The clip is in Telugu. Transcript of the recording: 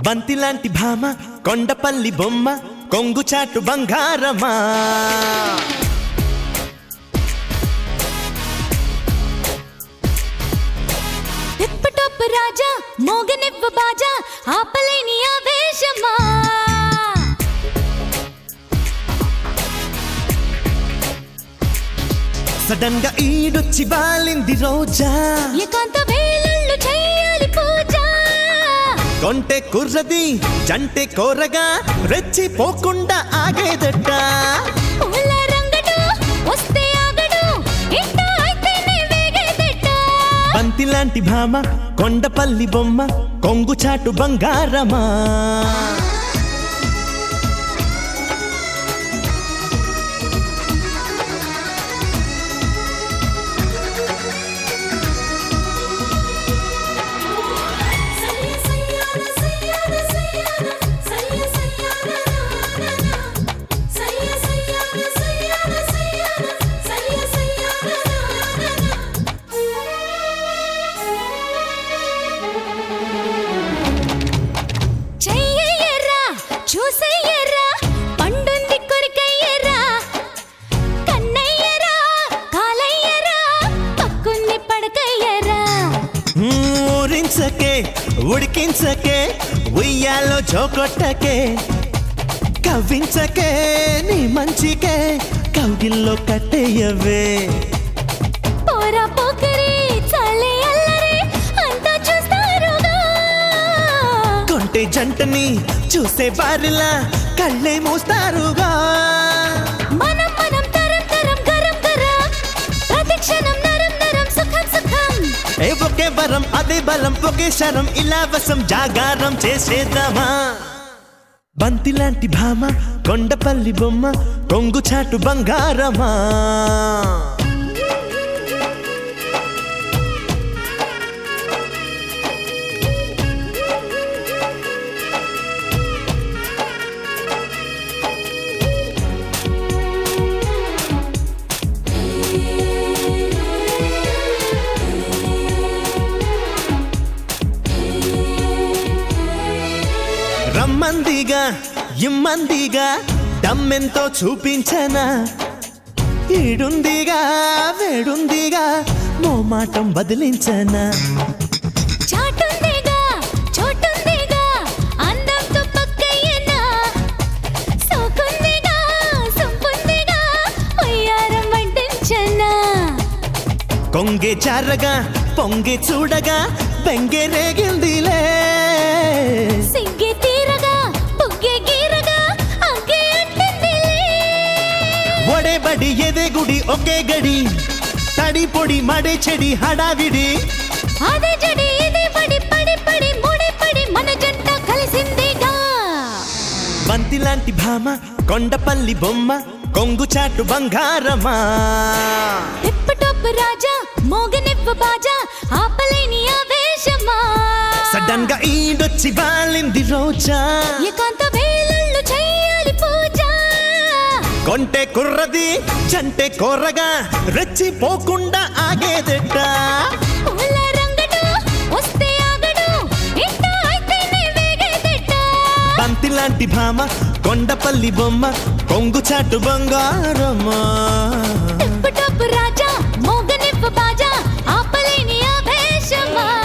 బంతిలాంటి భామ కొండపల్లి బొమ్మ కొంగు చాటు బంగారమా టిప్ రాజా మోగనివ్వ బాజా ఆపలేని ఆవేశమా సడన్ గా ఈడొచ్చి బాలింది రోజా ఏకాంత వేళల్లో చేయాలి పూజ కొంటే కుర్రది జంటే కోరగా రెచ్చిపోకుండా ఆగేదట పూల రంగడు వస్తే ఆగడు ఇంట అయితేనే వేగేదట బంతిలాంటి భామ కొండపల్లి బొమ్మ కొంగు చాటు బంగారమా చూసేయరా పండుంది కొరికయ్యరా కన్నయ్యరా కాలయ్యరా పక్కుంది పడకయ్యరా ఊరించకే ఉడికించకే ఉయ్యాలో చోకొట్టకే కవ్వించకే నీ మంచికే కౌగిల్లో కట్టేయవే పోరా పోకరి చాలే అల్లరి అంతా చూస్తారుగా కొంటే జంటని చూసే వారిలా కళ్ళే మూస్తారుగా మనం మనం తరం తరం గరం గరం ప్రతిక్షణం నరం నరం సుఖం సుఖం ఒకే వరం అదే బలం ఒకే శరం ఇలా వసం జాగారం చేసేద్దామా బంతిలాంటి భామ కొండపల్లి బొమ్మ కొంగు చాటు బంగారమా రమ్మందిగా ఇమ్మందిగా దమ్మెంతో చూపించనా ఈడుందిగా వేడుందిగా మోమాటం బదిలించనా చాటుందిగా చోటుందిగా అందంతో పక్కయ్యనా సోకుందిగా సొంపుందిగా ఉయ్యారం వడ్డించనా కొంగే చారగా పొంగే చూడగా బెంగే రేగిందిలే సిగ్గే తీరగా పుగ్గే గీరగా అగ్గే అంటిందిలే ఒడే బడి ఎదే గుడి ఒకే గడి తడి పొడి మడే చెడి హడావిడి అదే జడి ఇదే పడి పడి పడి ముడి పడి మన జంట కలిసిందిగా బంతిలాంటి భామ కొండపల్లి బొమ్మ కొంగు చాటు బంగారమా టిప్ రాజా మోగనివ్వ బాజా ఆపలేని ఆవేశమా సడన్ గా ఈడొచ్చి బాలింది రోజా ఏకాంత వేళల్లో చేయాలి పూజ కొంటే కుర్రది జంటే కోరగా రెచ్చిపోకుండా ఆగేదట పూల రంగడు వస్తే ఆగడు ఇంట అయితేనే వేగేదట బంతిలాంటి భామ కొండపల్లి బొమ్మ కొంగు చాటు బంగారమా టిప్ రాజా మోగనివ్వ బాజా ఆపలేని ఆవేశమా